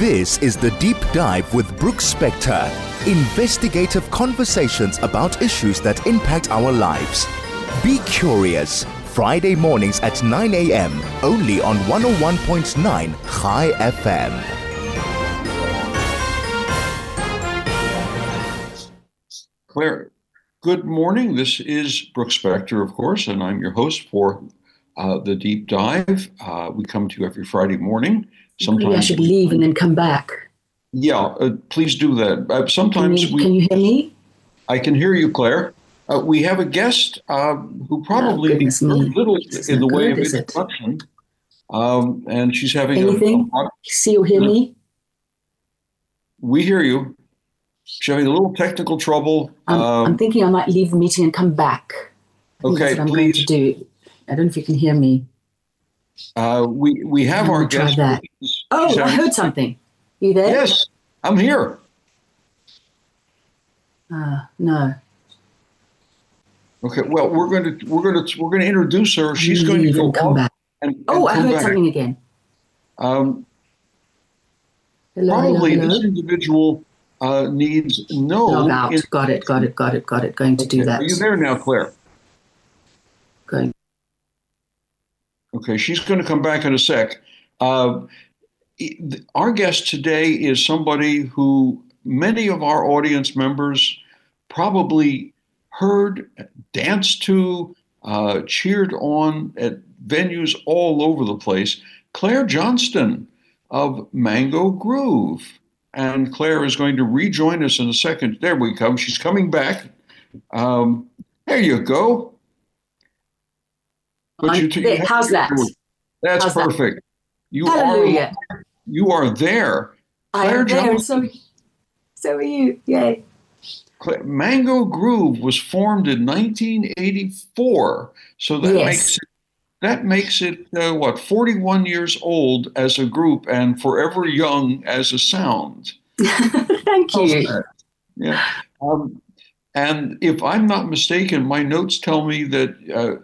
This is The Deep Dive with Brooks Spector. Investigative conversations about issues that impact our lives. Be curious. Friday mornings at 9 a.m. only on 101.9 High FM. Claire, good morning. This is Brooks Spector, of course, and I'm your host for The Deep Dive. We come to you every Friday morning. Sometimes maybe I should leave and then come back. Yeah, please do that. Sometimes can you hear me? I can hear you, Claire. We have a guest who probably needs very little in the way of introduction, and she's having anything. See or hear me? We hear you. She's having a little technical trouble. I'm thinking I might leave the meeting and come back. Okay, that's what I'm please. going to do. I don't know if you can hear me. We have our guest. I heard something. You there? Yes, I'm here. No. Okay. Well, we're going to introduce her. She's going to go come back. And I heard something again. Hello, hello. This individual needs no. Log out. Got it. Going to do that. Are you there now, Claire? Going. Okay, she's going to come back in a sec. Our guest today is somebody who many of our audience members probably heard, danced to, cheered on at venues all over the place. Claire Johnston of Mango Groove. And Claire is going to rejoin us in a second. There we come. She's coming back. There you go. How's that? That's perfect. Hallelujah. You are there. Claire Johnston. So are you. Yay. Mango Groove was formed in 1984. So that makes it 41 years old as a group and forever young as a sound. Thank you. Yeah. And if I'm not mistaken, my notes tell me that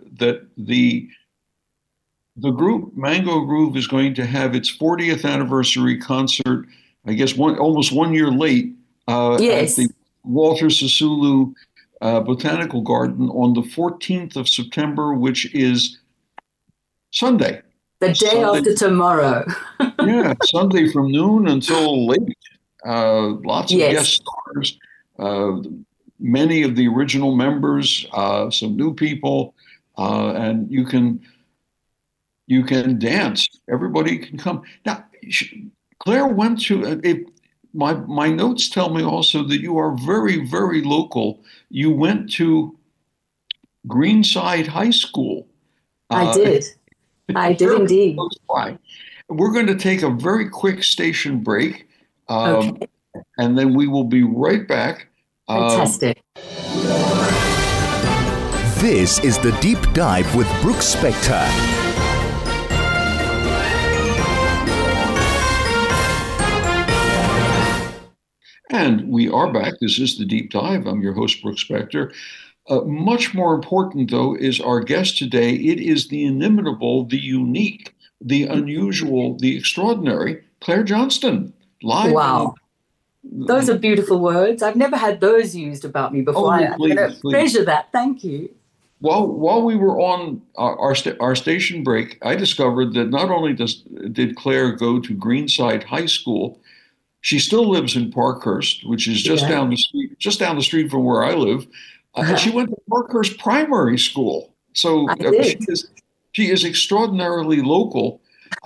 the group Mango Groove is going to have its 40th anniversary concert, I guess almost 1 year late, at the Walter Sisulu Botanical Garden on the 14th of September, which is Sunday. The day after tomorrow. Yeah, Sunday from noon until late. Lots of guest stars. Many of the original members, some new people, and you can dance. Everybody can come. Now, Claire went to. My notes tell me also that you are very, very local. You went to Greenside High School. I did. I did indeed. We're going to take a very quick station break, okay. And then we will be right back. Fantastic. This is The Deep Dive with Brooks Spector. And we are back. This is The Deep Dive. I'm your host, Brooks Spector. Much more important, though, is our guest today. It is the inimitable, the unique, the unusual, the extraordinary Claire Johnston. Live. Wow. Those are beautiful words. I've never had those used about me before. I'm going to treasure that. Thank you. While we were on our station break, I discovered that not only did Claire go to Greenside High School, she still lives in Parkhurst, which is just down the street from where I live. And she went to Parkhurst Primary School. So she is extraordinarily local.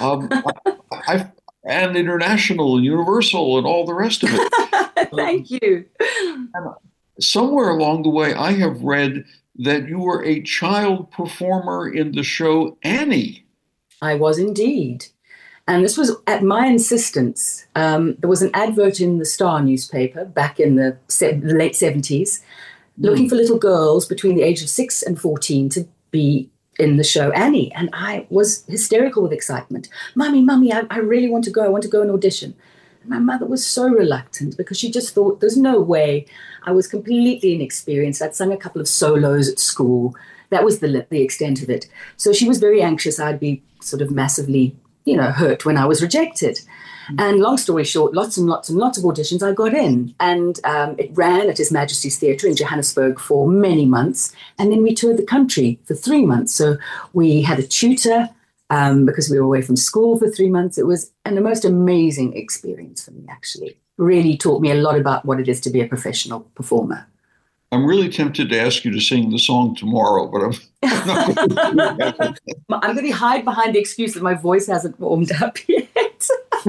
And international and universal and all the rest of it. Thank you. Somewhere along the way, I have read that you were a child performer in the show Annie. I was indeed. And this was at my insistence. There was an advert in the Star newspaper back in the late 70s looking for little girls between the age of 6 and 14 to be in the show Annie. And I was hysterical with excitement. Mummy, I really want to go. I want to go and audition. And my mother was so reluctant because she just thought there's no way. I was completely inexperienced. I'd sung a couple of solos at school. That was the extent of it. So she was very anxious I'd be sort of massively hurt when I was rejected. And long story short, lots and lots and lots of auditions, I got in. And it ran at His Majesty's Theatre in Johannesburg for many months. And then we toured the country for 3 months. So we had a tutor because we were away from school for 3 months. It was the most amazing experience for me, actually. Really taught me a lot about what it is to be a professional performer. I'm really tempted to ask you to sing the song tomorrow, but I'm not going to do that. I'm going to hide behind the excuse that my voice hasn't warmed up yet.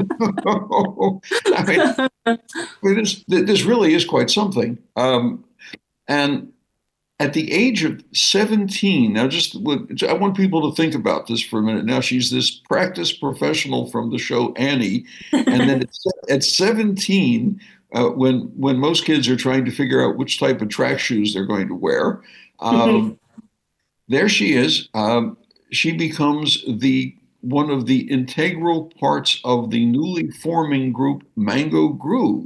I mean, this really is quite something. And at the age of 17, now I want people to think about this for a minute. Now she's this practice professional from the show Annie, and then at 17, when most kids are trying to figure out which type of track shoes they're going to wear, there she is. She becomes one of the integral parts of the newly forming group Mango Groove.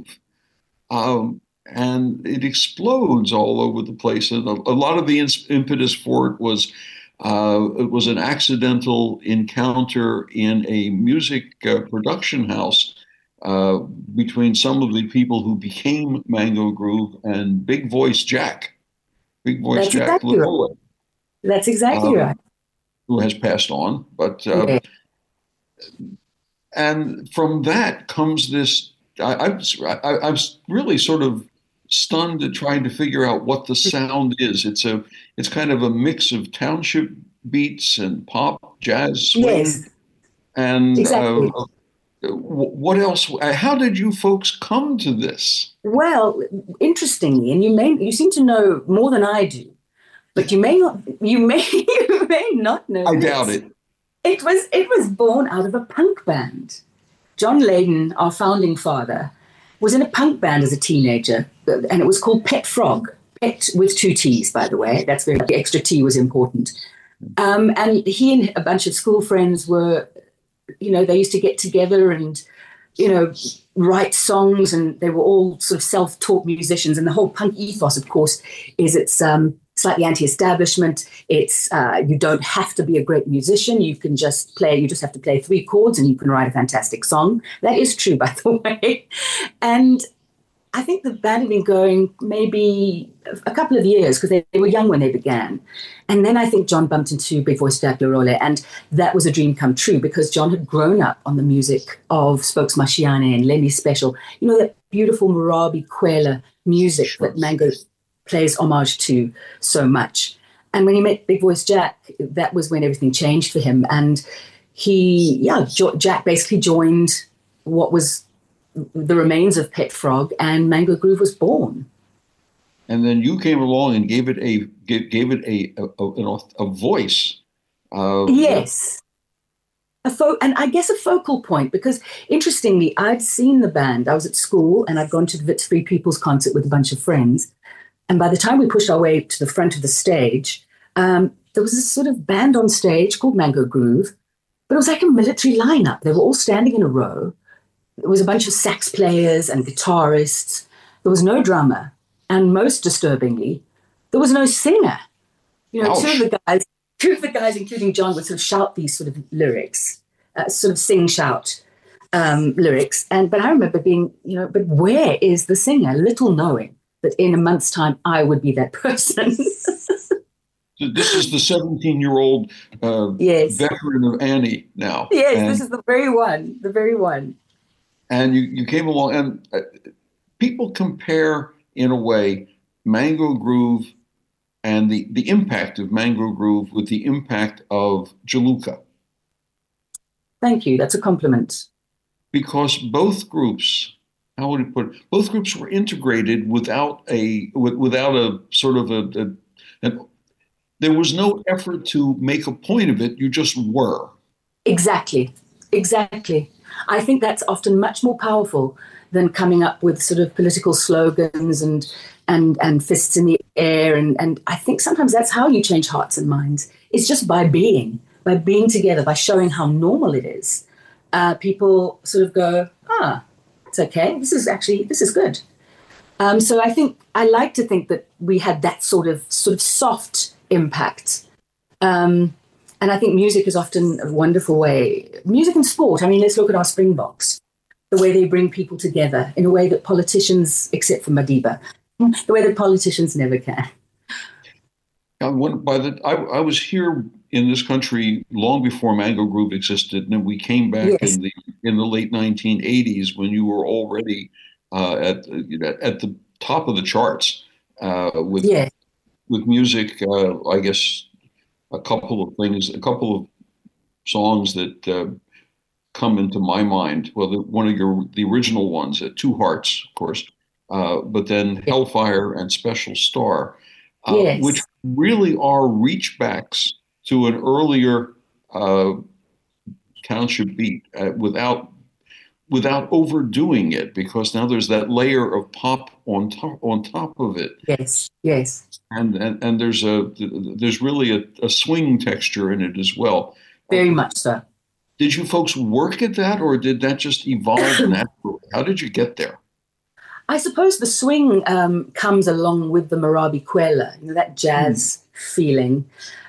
And it explodes all over the place. And a lot of the impetus for it was an accidental encounter in a music production house between some of the people who became Mango Groove and Big Voice Jack. Big Voice Jack exactly right. That's exactly right. Who has passed on. But and from that comes this. I'm really sort of stunned at trying to figure out what the sound is. It's kind of a mix of township beats and pop, jazz, swing. Yes. And exactly. What else? How did you folks come to this? Well, interestingly, and you seem to know more than I do, but you may not know. I doubt it. It was born out of a punk band. John Leyden, our founding father, was in a punk band as a teenager, and it was called Pet Frog. Pet with 2 T's, by the way. That's where the extra T was important. And he and a bunch of school friends were, they used to get together and, write songs, and they were all sort of self-taught musicians. And the whole punk ethos, of course, is it's slightly anti-establishment. It's you don't have to be a great musician. You can just play. You just have to play 3 chords, and you can write a fantastic song. That is true, by the way. And I think the band had been going maybe a couple of years because they were young when they began. And then I think John bumped into Big Voice Jack Lerole, and that was a dream come true because John had grown up on the music of Spokes Mashiane and Lemmy Special. That beautiful Morabi Kwela music that Mango plays homage to so much. And when he met Big Voice Jack, that was when everything changed for him. And Jack basically joined what was the remains of Pet Frog, and Mango Groove was born. And then you came along and gave it a voice. Yes. And I guess a focal point, because interestingly, I'd seen the band. I was at school and I'd gone to the Wits Free People's concert with a bunch of friends. And by the time we pushed our way to the front of the stage, there was this sort of band on stage called Mango Groove, but it was like a military lineup. They were all standing in a row. There was a bunch of sax players and guitarists. There was no drummer. And most disturbingly, there was no singer. Two of the guys, including John, would sort of shout these sort of lyrics, sort of sing-shout lyrics. But I remember being, but where is the singer? Little knowing that in a month's time, I would be that person. So this is the 17-year-old veteran of Annie now. Yes, this is the very one. And you came along, and people compare, in a way, Mango Groove and the impact of Mango Groove with the impact of Juluka. Thank you. That's a compliment. Because both groups, how would you put it? Both groups were integrated without a sort of there was no effort to make a point of it. You just were. Exactly. I think that's often much more powerful than coming up with sort of political slogans and fists in the air. And I think sometimes that's how you change hearts and minds. It's just by being together, by showing how normal it is. People sort of go, it's okay. This is good. So I like to think that we had that sort of soft impact. And I think music is often a wonderful way. Music and sport. I mean, let's look at our Springboks, the way they bring people together in a way that politicians, except for Madiba, the way that politicians never can. I was here in this country long before Mango Groove existed, and then we came back Yes. in the late 1980s when you were already at the top of the charts with Yes. music. I guess a couple of songs that come into my mind. Well, one of the original ones, Two Hearts, of course, but then Hellfire and Special Star, which Yes. really are reachbacks to an earlier township beat without overdoing it, because now there's that layer of pop on top of it, Yes. Yes. and there's really a swing texture in it as well. Very much so. Did you folks work at that, or did that just evolve naturally? How did you get there? I suppose the swing comes along with the Marabi Kwela, that jazz feeling.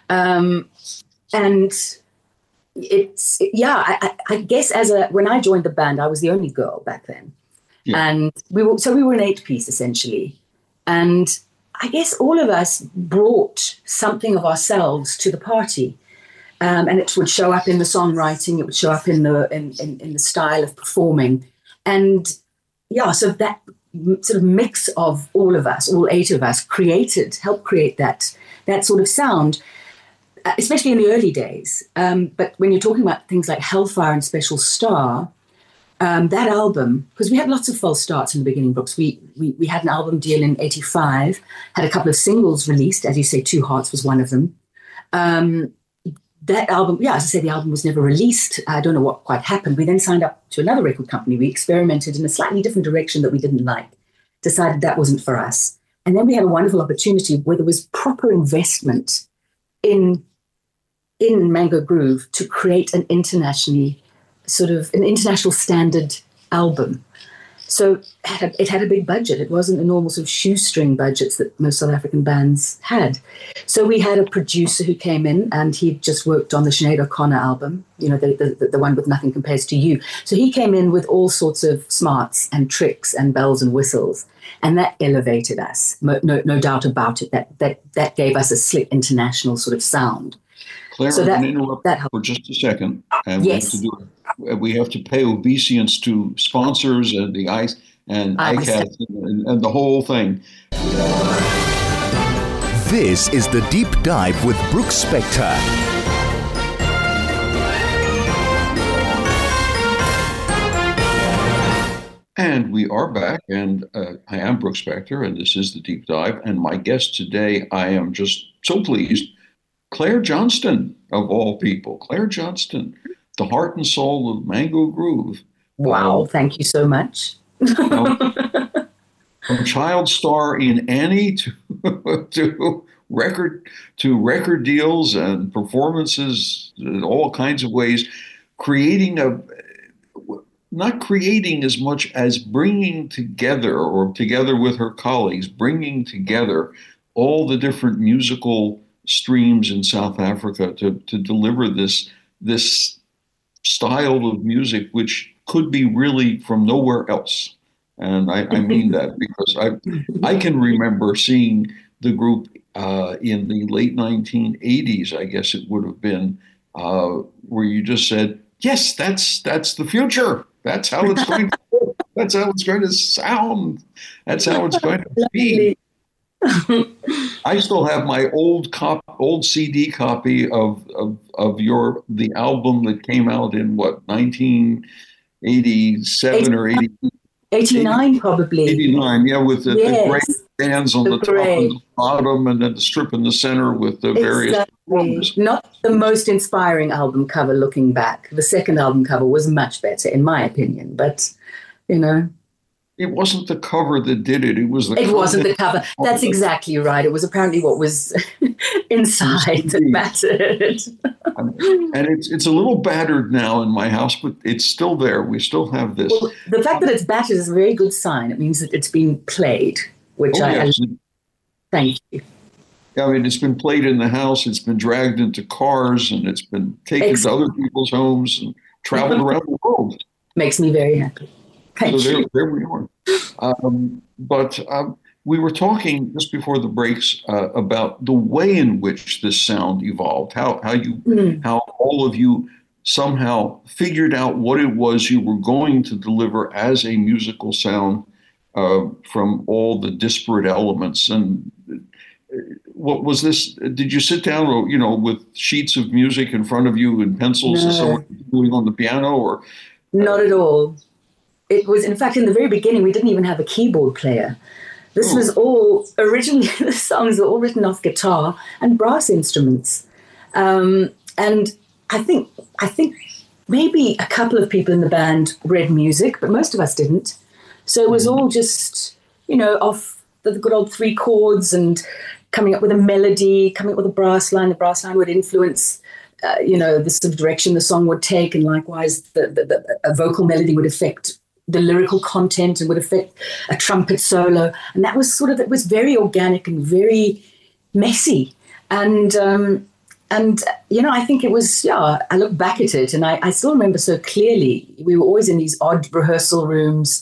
And it's, I guess when I joined the band, I was the only girl back then. Yeah. And we were an 8-piece essentially. And I guess all of us brought something of ourselves to the party. And it would show up in the songwriting, it would show up in the style of performing. And so that sort of mix of all of us, all 8 of us, helped create that sort of sound, especially in the early days. But when you're talking about things like Hellfire and Special Star, that album, because we had lots of false starts in the beginning, Brooks. We had an album deal in 85, had a couple of singles released, as you say, Two Hearts was one of them. That album, as I say, the album was never released. I don't know what quite happened. We then signed up to another record company. We experimented in a slightly different direction that we didn't like, decided that wasn't for us. And then we had a wonderful opportunity where there was proper investment in Mango Groove to create an international standard album. So it had a big budget. It wasn't the normal sort of shoestring budgets that most South African bands had. So we had a producer who came in, and he'd just worked on the Sinead O'Connor album, the one with Nothing Compares to You. So he came in with all sorts of smarts and tricks and bells and whistles, and that elevated us. No doubt about it. That gave us a slick international sort of sound. Claire, So I'm that- going to interrupt that helped. for just a second, and Yes. we have to pay obeisance to sponsors and the ICE and ICAS and the whole thing. This is the Deep Dive with Brooks Spector. And we are back, and I am Brooks Spector, and this is the Deep Dive. And my guest today, I am just so pleased, Claire Johnston, of all people. Claire Johnston, the heart and soul of Mango Groove. Wow, thank you so much. From child star in Annie to record deals and performances in all kinds of ways, not creating as much as bringing together, or together with her colleagues, bringing together all the different musical streams in South Africa to deliver this style of music, which could be really from nowhere else. And I mean that because I can remember seeing the group in the late 1980s, I guess it would have been, where you just said, yes, that's the future. That's how it's going to that's how it's going to sound. That's how it's going to be. I still have my old CD copy of the album that came out in 1987 or 80. 89 probably. 89, yeah, with the gray bands on the top and the bottom, and then the strip in the center with the various forms. Not the most inspiring album cover looking back. The second album cover was much better, in my opinion, but, It wasn't the cover that did it. It was It wasn't the cover. That's exactly right. It was apparently what was inside that mattered. And it's a little battered now in my house, but it's still there. We still have this. Well, the fact that it's battered is a very good sign. It means that it's been played, which yes. Thank you. I mean, it's been played in the house, it's been dragged into cars, and it's been taken to other people's homes and traveled around the world. Makes me very happy. Thank you. There we are. But we were talking just before the breaks about the way in which this sound evolved, how all of you somehow figured out what it was you were going to deliver as a musical sound from all the disparate elements. And what was this? Did you sit down, with sheets of music in front of you and pencils as someone doing on the piano, or? Not at all. It was, in fact, in the very beginning, we didn't even have a keyboard player. This was all, originally, the songs were all written off guitar and brass instruments. And I think maybe a couple of people in the band read music, but most of us didn't. So it was all just, off the good old three chords and coming up with a melody, coming up with a brass line. The brass line would influence, the sort of direction the song would take, and likewise a vocal melody would affect the lyrical content and would affect a trumpet solo. And that was it was very organic and very messy. And I think it was, I look back at it and I still remember so clearly, we were always in these odd rehearsal rooms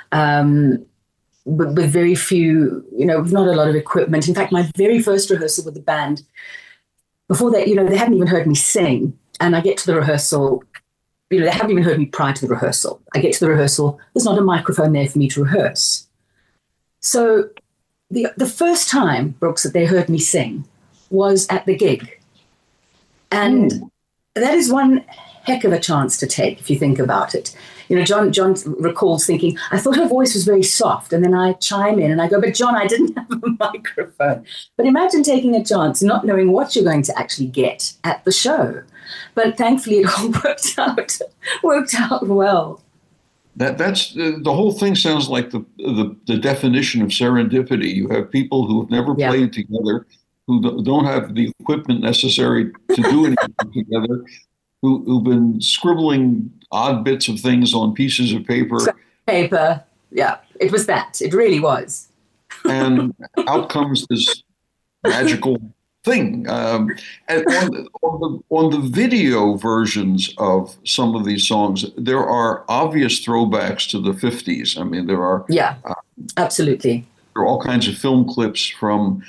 with very few, not a lot of equipment. In fact, my very first rehearsal with the band, before that, they hadn't even heard me sing. And I get to the rehearsal, they haven't even heard me prior to the rehearsal. I get to the rehearsal, there's not a microphone there for me to rehearse. So the first time, Brooks, that they heard me sing was at the gig. And that is one heck of a chance to take, if you think about it. John recalls thinking, I thought her voice was very soft. And then I chime in and I go, but John, I didn't have a microphone. But imagine taking a chance, not knowing what you're going to actually get at the show. But thankfully it all worked out well. That's the whole thing sounds like the definition of serendipity. You have people who have never played together, who don't have the equipment necessary to do anything together, who've been scribbling odd bits of things on pieces of paper. Yeah, it was that. It really was. And out comes this magical thing. And on the video versions of some of these songs, there are obvious throwbacks to the 50s. I mean, there are... Yeah, absolutely. There are all kinds of film clips from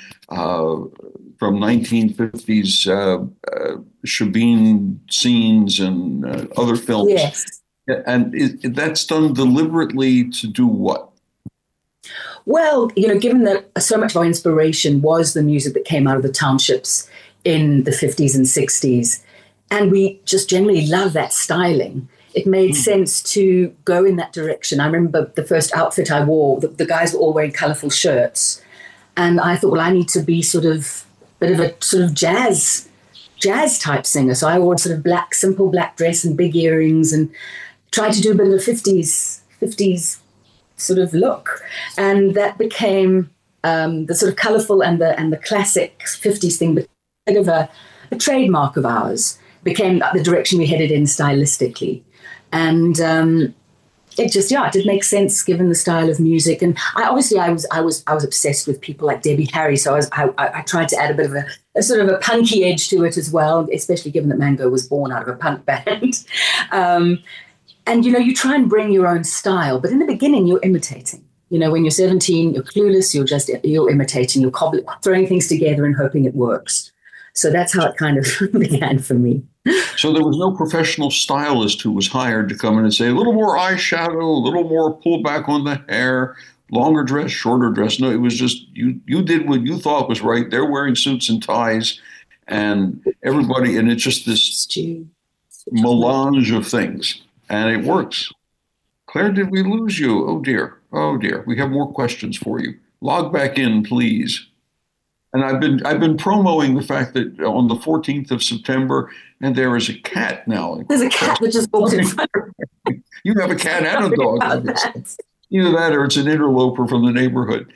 1950s Shabin scenes and other films. Yes. And that's done deliberately to do what? Well, given that so much of our inspiration was the music that came out of the townships in the 50s and 60s, and we just generally love that styling, it made sense to go in that direction. I remember the first outfit I wore, the guys were all wearing colorful shirts. And I thought, well, I need to be sort of a bit of a sort of jazz type singer. So I wore sort of simple black dress and big earrings and tried to do a bit of a 50s sort of look. And that became the sort of colorful and the classic 50s thing, but a bit of a trademark of ours, became the direction we headed in stylistically. And it just, it did make sense given the style of music. And I was obsessed with people like Debbie Harry. So I tried to add a bit of a sort of a punky edge to it as well, especially given that Mango was born out of a punk band. And, you try and bring your own style. But in the beginning, you're imitating. When you're 17, you're clueless, you're imitating, you're throwing things together and hoping it works. So that's how it kind of began for me. So there was no professional stylist who was hired to come in and say, a little more eyeshadow, a little more pull back on the hair, longer dress, shorter dress. No, it was just you did what you thought was right. They're wearing suits and ties and everybody, and it's just this melange of things. And it works. Claire, did we lose you? Oh, dear. Oh, dear. We have more questions for you. Log back in, please. And I've been promoting the fact that on the 14th of September, and there is a cat now. There's a cat that just walked in front of me. You have a cat and a dog. Either that or it's an interloper from the neighborhood.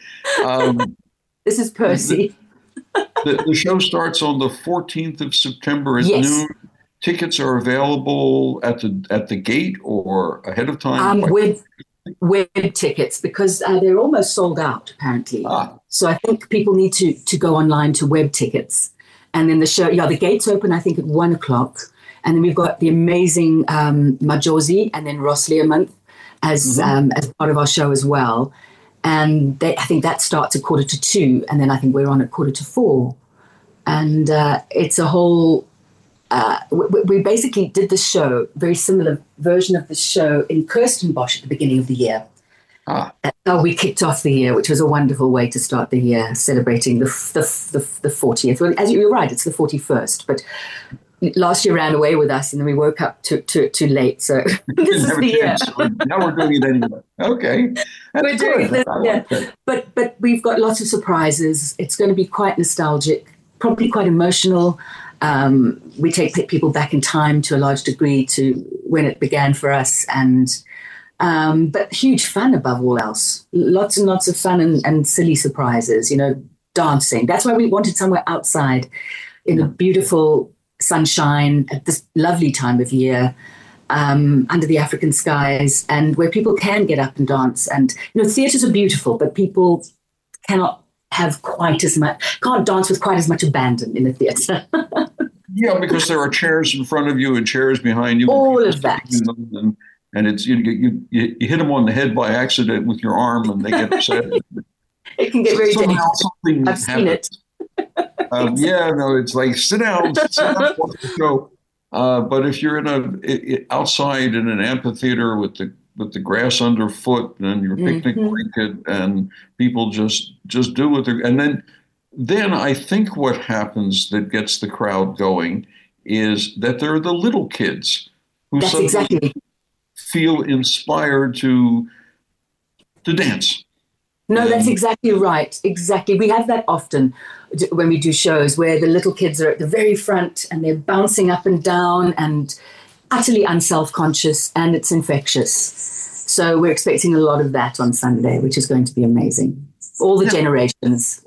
This is Percy. The show starts on the 14th of September at noon. Tickets are available at the gate or ahead of time. web tickets because they're almost sold out, apparently. So I think people need to go online to web tickets. And then the show, the gates open, I think, at 1:00. And then we've got the amazing Majosi and then Ross Learmonth as part of our show as well. And I think that starts at 1:45. And then I think we're on at 4:45. And it's a whole... we basically did the show, very similar version of the show in Kirstenbosch at the beginning of the year. That's how we kicked off the year, which was a wonderful way to start the year, celebrating the 40th. Well, as you're right, it's the 41st, but last year ran away with us, and then we woke up too late. So this is the year. Now we're doing it anyway. Okay, we're doing this. Yeah, but we've got lots of surprises. It's going to be quite nostalgic, probably quite emotional. We take people back in time to a large degree to when it began for us, but huge fun above all else. Lots and lots of fun and silly surprises, dancing. That's why we wanted somewhere outside in a beautiful sunshine at this lovely time of year, under the African skies, and where people can get up and dance. And, theatres are beautiful, but people can't dance with quite as much abandon in a theatre. Yeah, because there are chairs in front of you and chairs behind you. All of that. And it's you hit them on the head by accident with your arm, and they get upset. It can get very dangerous. I've seen it. It's like sit down, watch the show. But if you're outside in an amphitheater with the grass underfoot and your picnic blanket, and people just do what they're, and then I think what happens that gets the crowd going is that there are the little kids who feel inspired to dance. No, that's exactly right. Exactly. We have that often when we do shows where the little kids are at the very front and they're bouncing up and down and utterly unself-conscious, and it's infectious. So we're expecting a lot of that on Sunday, which is going to be amazing. All the generations.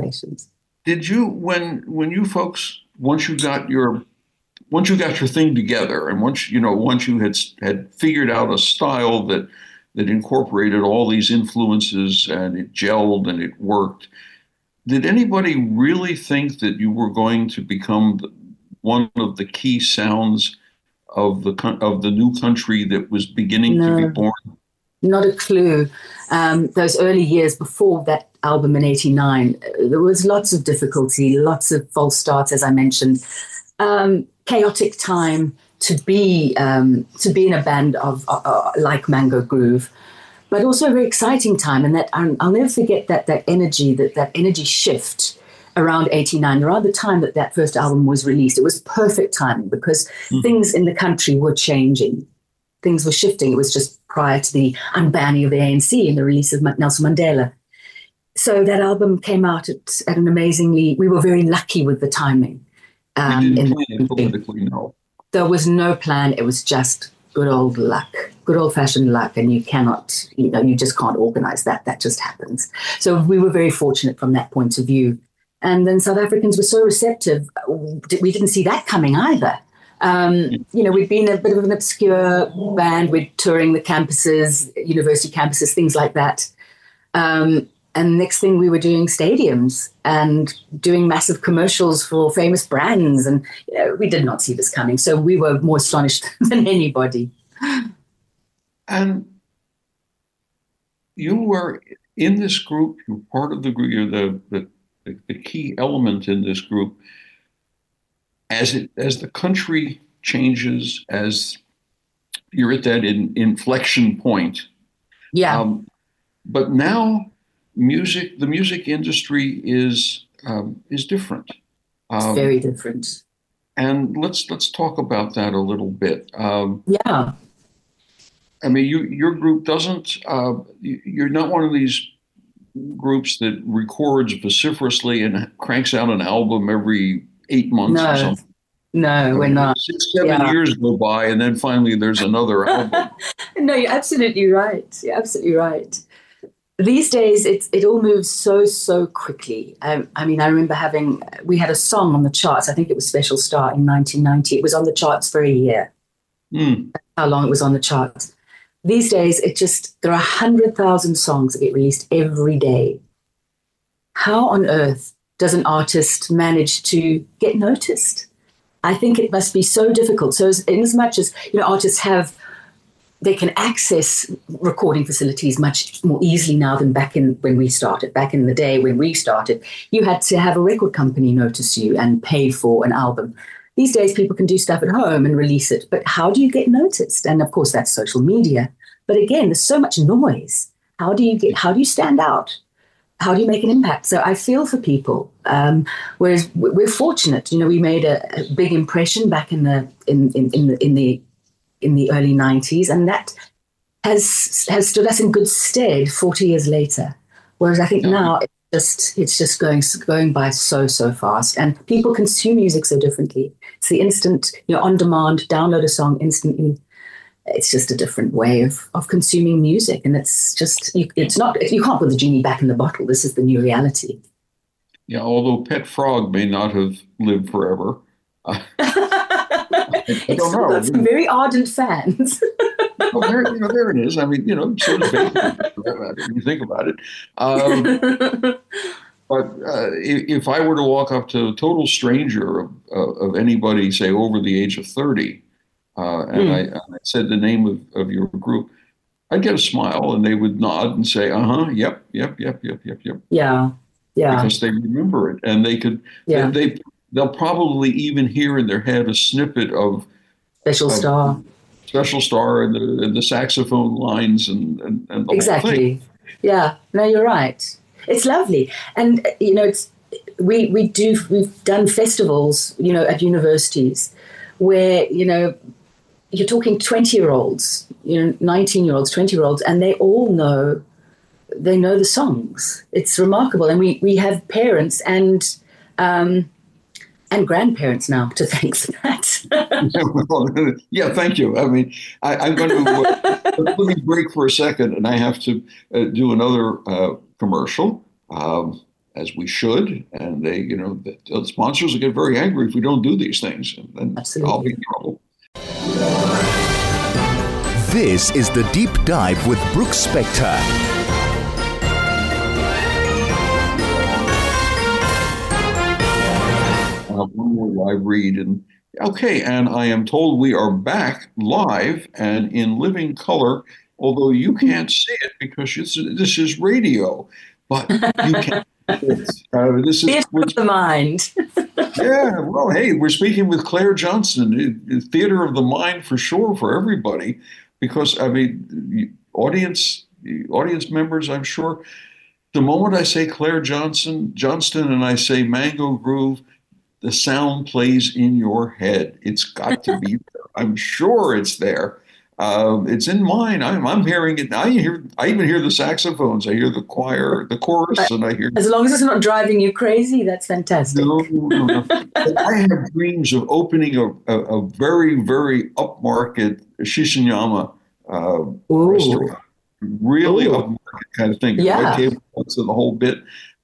Did you, when you folks, once you got your thing together, and once you had figured out a style that incorporated all these influences and it gelled and it worked, did anybody really think that you were going to become one of the key sounds of the new country that was beginning to be born? Not a clue. Those early years before that album in '89, there was lots of difficulty, lots of false starts, as I mentioned. Chaotic time to be in a band of like Mango Groove, but also a very exciting time. And that I'll never forget that energy, that energy shift around '89, around the time that first album was released. It was perfect timing because things in the country were changing. Things were shifting. It was just prior to the unbanning of the ANC and the release of Nelson Mandela. So that album came out at an amazingly, we were very lucky with the timing. You didn't plan it politically, no. There was no plan. It was just good old luck, good old-fashioned luck. And you cannot, you just can't organize that. That just happens. So we were very fortunate from that point of view. And then South Africans were so receptive. We didn't see that coming either. We'd been a bit of an obscure band. We're touring the campuses, university campuses, things like that. And next thing we were doing stadiums and doing massive commercials for famous brands. And we did not see this coming. So we were more astonished than anybody. And you were in this group, you're part of the group, you're the key element in this group. As the country changes, as you're at that inflection point. Yeah. But now the music industry is different. It's very different. And let's talk about that a little bit. Yeah. I mean, your group doesn't. You're not one of these groups that records vociferously and cranks out an album every 8 months or something. No, we're not. 6-7 years go by, and then finally there's another album. No, you're absolutely right. You're absolutely right. These days, it all moves so quickly. I mean, I remember we had a song on the charts. I think it was Special Star in 1990. It was on the charts for a year. How long it was on the charts. These days, there are 100,000 songs that get released every day. How on earth does an artist manage to get noticed? I think it must be so difficult. So in as much as, artists they can access recording facilities much more easily now than back in the day when we started, you had to have a record company notice you and pay for an album. These days, people can do stuff at home and release it. But how do you get noticed? And of course, that's social media. But again, there's so much noise. How do you stand out? How do you make an impact? So I feel for people. Whereas we're fortunate, we made a big impression back in the early 90s, and that has stood us in good stead 40 years later. Whereas I think now it's just going by so fast, and people consume music so differently. It's the instant, on demand, download a song instantly. It's just a different way of consuming music, and it's just you can't put the genie back in the bottle. This is the new reality. Yeah, although Pet Frog may not have lived forever. It's still got some very ardent fans. Well, there it is. I mean, so does Bacon, if you think about it. But if I were to walk up to a total stranger of anybody, say, over the age of 30, and I said the name of your group, I'd get a smile, and they would nod and say, yep. Yeah. Because they remember it, and they could, they'll probably even hear in their head a snippet of Special Star and the saxophone lines and the exactly. whole thing. Yeah, no, you're right. It's lovely, and we've done festivals, at universities where you're talking 20-year-olds, 19-year-olds, 20-year-olds, and they all know the songs. It's remarkable, and we have parents and grandparents now to thank for that. Yeah, thank you. I mean, I'm going to let me break for a second, and I have to do another commercial, as we should. And the sponsors will get very angry if we don't do these things, and then Absolutely. I'll be in trouble. This is The Deep Dive with Brooks Spector. One more live read, and I am told we are back live and in living color, although you can't see it because this is radio, but you can. This is the mind. Yeah, well, hey, we're speaking with Claire Johnston, theater of the mind for sure for everybody, because audience members, I'm sure, the moment I say Claire Johnston, and I say Mango Groove, the sound plays in your head. It's got to be there. I'm sure it's there. It's in mine. I'm hearing it. I even hear the saxophones. I hear the choir, the chorus, and I hear. As long as it's not driving you crazy, that's fantastic. No. I have dreams of opening a very, very upmarket Shishinyama restaurant. Really upmarket kind of thing. Yeah. White tablecloths and the whole bit.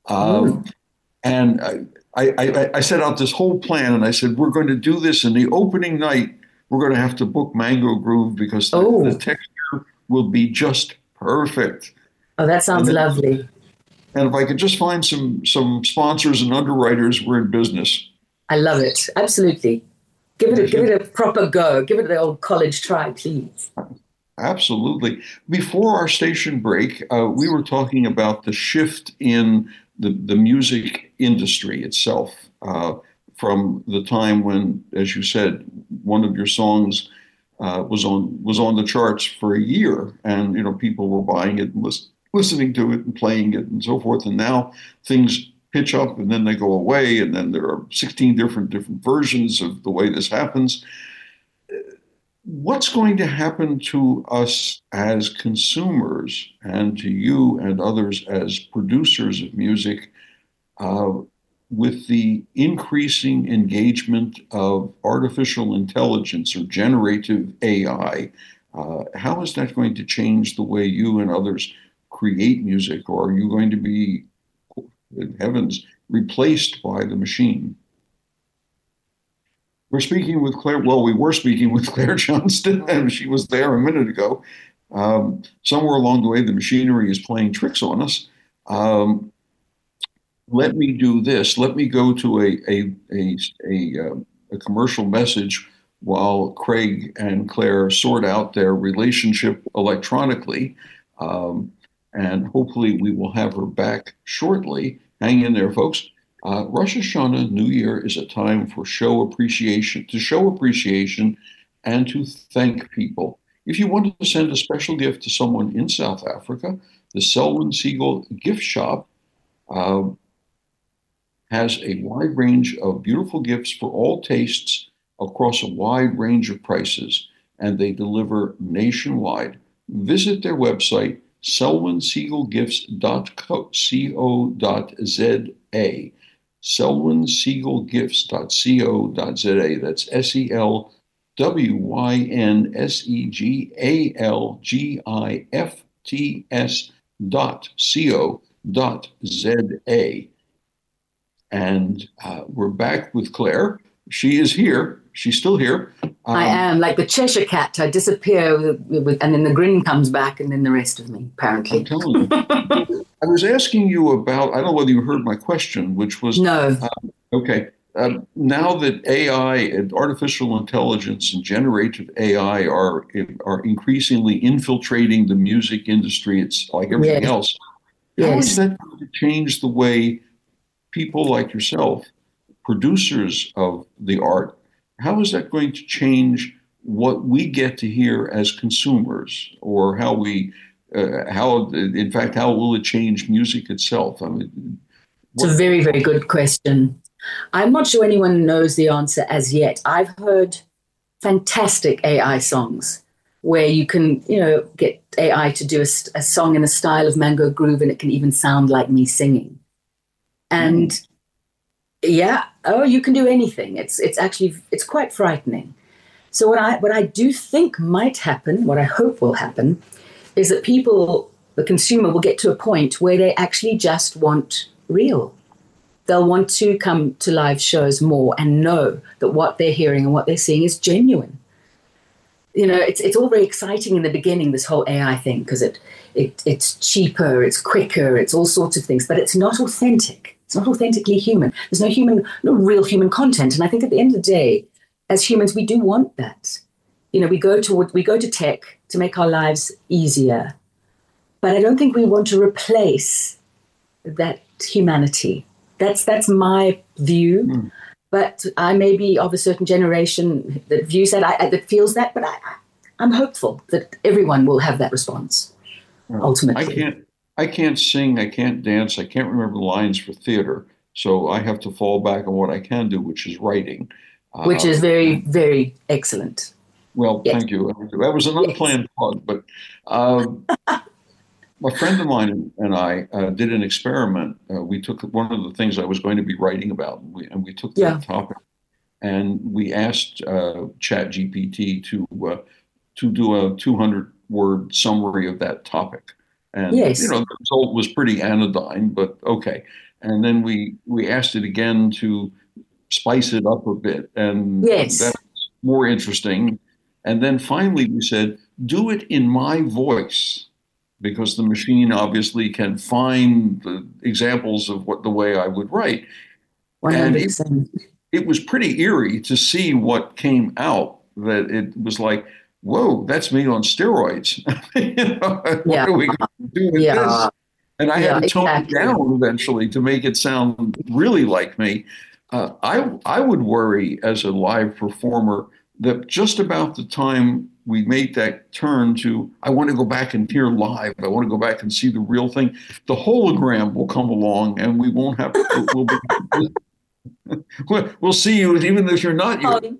And I set out this whole plan, and I said, we're going to do this in the opening night. We're going to have to book Mango Groove because the texture will be just perfect. Oh, that sounds lovely. And if I could just find some sponsors and underwriters, we're in business. I love it. Absolutely. Give it a proper go. Give it the old college try, please. Absolutely. Before our station break, we were talking about the shift in the music industry itself. From the time when, as you said, one of your songs was on the charts for a year, and people were buying it and listening to it and playing it and so forth. And now things pitch up and then they go away, and then there are 16 different versions of the way this happens. What's going to happen to us as consumers, and to you and others as producers of music, with the increasing engagement of artificial intelligence or generative AI? How is that going to change the way you and others create music? Or are you going to be, in heavens, replaced by the machine? We were speaking with Claire Johnston, and she was there a minute ago. Somewhere along the way, the machinery is playing tricks on us. Let me do this. Let me go to a commercial message while Craig and Claire sort out their relationship electronically. And hopefully we will have her back shortly. Hang in there, folks. Rosh Hashanah, New Year, is a time for show appreciation and to thank people. If you want to send a special gift to someone in South Africa, the Selwyn Siegel gift shop has a wide range of beautiful gifts for all tastes across a wide range of prices, and they deliver nationwide. Visit their website, selwynsiegelgifts.co.za. selwynsiegelgifts.co.za. That's SELWYNSEGALGIFTS.co.za. And we're back with Claire. She is here. She's still here. I am like the Cheshire Cat. I disappear, and then the grin comes back, and then the rest of me, apparently. I'm telling you. I was asking you about, I don't know whether you heard my question, which was... No. Okay. Now that AI and artificial intelligence and generative AI are increasingly infiltrating the music industry, it's like everything else. How is that going to change the way people like yourself, producers of the art, how is that going to change what we get to hear as consumers, or how will it change music itself? I mean, it's a very, very good question. I'm not sure anyone knows the answer as yet. I've heard fantastic AI songs where you can, get AI to do a song in the style of Mango Groove, and it can even sound like me singing. And you can do anything. It's quite frightening. So what I do think might happen, what I hope will happen, is that the consumer will get to a point where they actually just want real. They'll want to come to live shows more and know that what they're hearing and what they're seeing is genuine. It's all very exciting in the beginning, this whole AI thing, because it's cheaper, it's quicker, it's all sorts of things, but it's not authentic. It's not authentically human. There's no real human content. And I think at the end of the day, as humans, we do want that. We go to tech to make our lives easier, but I don't think we want to replace that humanity. That's my view. But I may be of a certain generation that views that feels that. But I'm hopeful that everyone will have that response. Ultimately, I can't sing, I can't dance, I can't remember the lines for theater, so I have to fall back on what I can do, which is writing. Which is very, very excellent. Well, thank you. That was an unplanned plug, but a friend of mine and I did an experiment. We took one of the things I was going to be writing about, and we took that topic, and we asked ChatGPT to do a 200-word summary of that topic. And, the result was pretty anodyne, but okay. And then we asked it again to spice it up a bit. And that's more interesting. And then finally we said, do it in my voice, because the machine obviously can find the examples of the way I would write. 100%. And it was pretty eerie to see what came out, that it was like, whoa, that's me on steroids. What are we going to do with this? And I had to tone it down eventually to make it sound really like me. I would worry as a live performer that just about the time we make that turn to, I want to go back and hear live, I want to go back and see the real thing, the hologram will come along and we won't have to, we'll see you even if you're not you.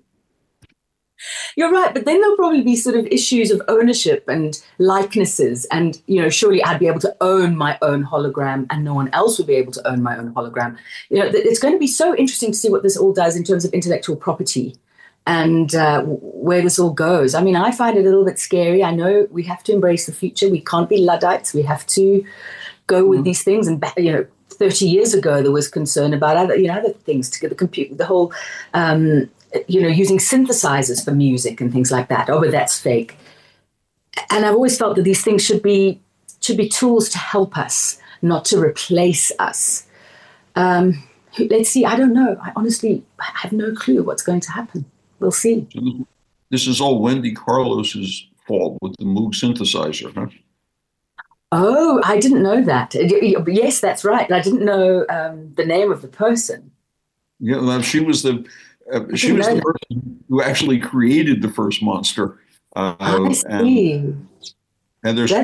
You're right, but then there'll probably be sort of issues of ownership and likenesses, and surely I'd be able to own my own hologram, and no one else would be able to own my own hologram. It's going to be so interesting to see what this all does in terms of intellectual property and where this all goes. I mean, I find it a little bit scary. I know we have to embrace the future. We can't be Luddites. We have to go with these things. And 30 years ago, there was concern about other things to get the computer, the whole. Using synthesizers for music and things like that. Oh, but that's fake. And I've always felt that these things should be tools to help us, not to replace us. Let's see. I don't know. I honestly have no clue what's going to happen. We'll see. This is all Wendy Carlos's fault with the Moog synthesizer, huh? Oh, I didn't know that. Yes, that's right. I didn't know the name of the person. Yeah, well, she was the person who actually created the first monster. I see. And there's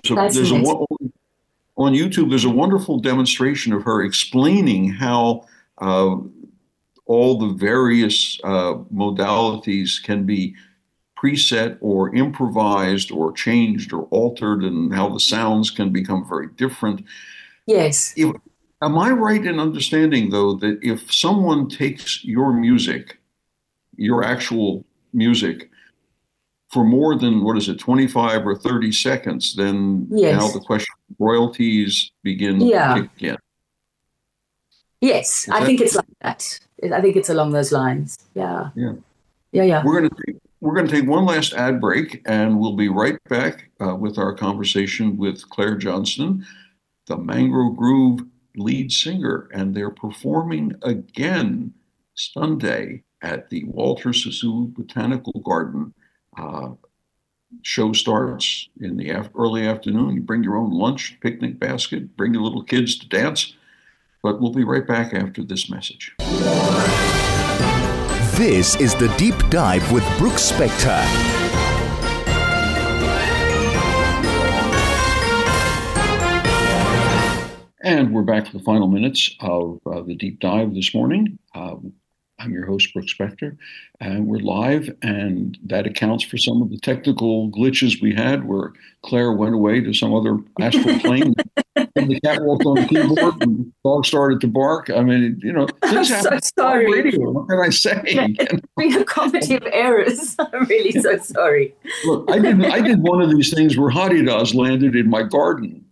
on YouTube. There's a wonderful demonstration of her explaining how all the various modalities can be preset or improvised or changed or altered, and how the sounds can become very different. Yes. Am I right in understanding, though, that if someone takes your music, your actual music, for more than, 25 or 30 seconds, then now the question of royalties begin to kick in? Yes, I think it's like that. I think it's along those lines. Yeah. We're going to take one last ad break, and we'll be right back with our conversation with Claire Johnston, the Mangrove Groove lead singer, and they're performing again Sunday at the Walter Sisulu Botanical Garden. Show starts in the early afternoon. You bring your own lunch, picnic basket, bring your little kids to dance. But we'll be right back after this message. This is The Deep Dive with Brooks Spector. And we're back for the final minutes of The Deep Dive this morning. I'm your host, Brooks Spector, and we're live, and that accounts for some of the technical glitches we had where Claire went away to some other astral plane and the cat walked on the keyboard and the dog started to bark. I mean, things happen. I'm so sorry. Radio. What can I say? It's been a comedy of errors. I'm really so sorry. Look, I did one of these things where Hadidas landed in my garden.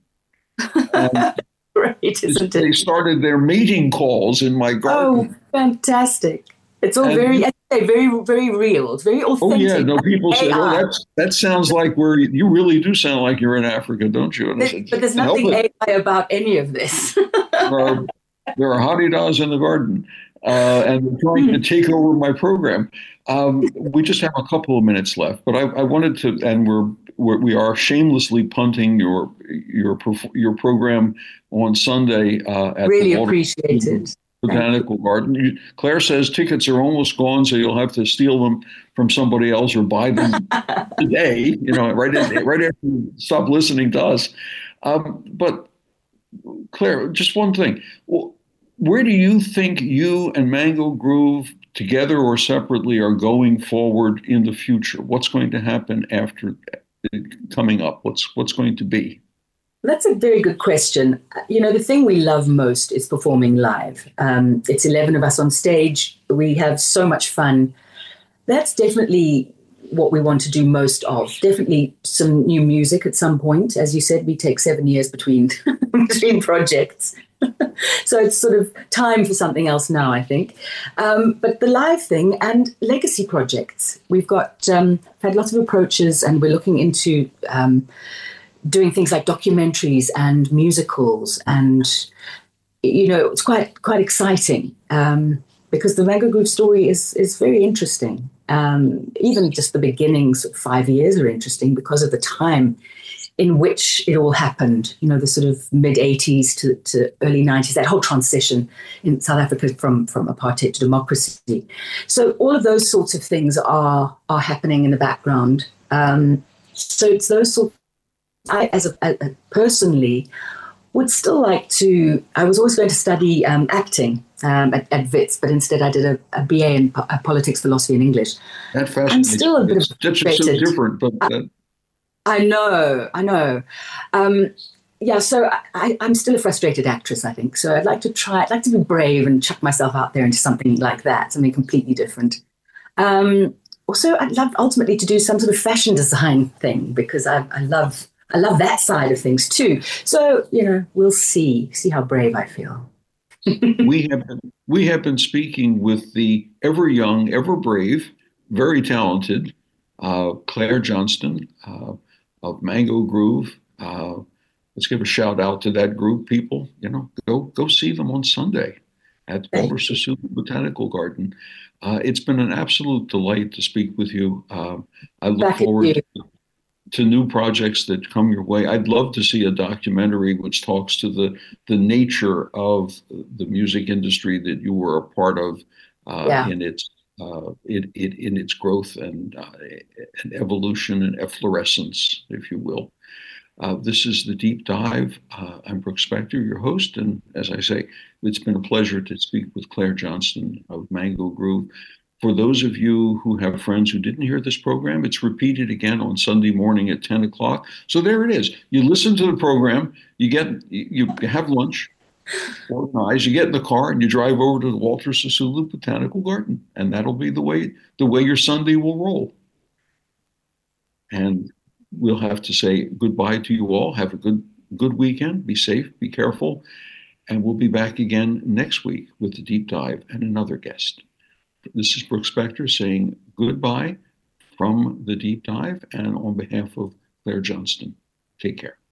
Great, isn't it? They started their mating calls in my garden. Oh, fantastic. It's all very, very real. It's very authentic. Oh, yeah. No, people say, that sounds like you really do sound like you're in Africa, don't you? But there's nothing AI about any of this. There are Hadidas in the garden, and they're trying to take over my program. We just have a couple of minutes left, but I wanted to, and we are shamelessly punting your program on Sunday at really the appreciated Botanical Garden. Claire says tickets are almost gone, so you'll have to steal them from somebody else or buy them today. Right after you stop listening to us. But Claire, just one thing. Where do you think you and Mangrove Groove, together or separately, are going forward in the future? What's going to happen after coming up? What's going to be? That's a very good question. The thing we love most is performing live. It's 11 of us on stage. We have so much fun. That's definitely what we want to do most of. Definitely some new music at some point. As you said, we take 7 years between projects. So it's sort of time for something else now, I think. But the live thing and legacy projects. We've got had lots of approaches, and we're looking into doing things like documentaries and musicals, and it's quite exciting because the Mangrove Groove story is very interesting. Even just the beginnings of 5 years are interesting because of the time in which it all happened. The sort of mid 80s to early 90s, that whole transition in South Africa from apartheid to democracy. So all of those sorts of things are happening in the background. So it's those sorts. I, personally, would still like to. I was always going to study acting at Wits, but instead I did a BA in politics, philosophy, and English. That fascinates. I'm still a bit That's just so different, but I know. So I'm still a frustrated actress, I think. So I'd like to be brave and chuck myself out there into something like that, something completely different. Also, I'd love ultimately to do some sort of fashion design thing because I love that side of things too. So, we'll see how brave I feel. We have been speaking with the ever young, ever brave, very talented Claire Johnston, of Mango Groove. Let's give a shout out to that group, people. Go see them on Sunday at Walter Sisulu Botanical Garden. It's been an absolute delight to speak with you. I look forward to new projects that come your way. I'd love to see a documentary which talks to the nature of the music industry that you were a part of in its growth and evolution and efflorescence, if you will. This is The Deep Dive. I'm Brooks Spector, your host, and as I say, it's been a pleasure to speak with Claire Johnston of Mango Groove. For those of you who have friends who didn't hear this program, it's repeated again on Sunday morning at 10 o'clock. So there it is. You listen to the program, you have lunch, organize, you get in the car, and you drive over to the Walter Sisulu Botanical Garden, and that'll be the way your Sunday will roll. And we'll have to say goodbye to you all. Have a good weekend. Be safe, be careful, and we'll be back again next week with the deep dive and another guest. This is Brooks Spector saying goodbye from the deep dive and on behalf of Claire Johnston. Take care.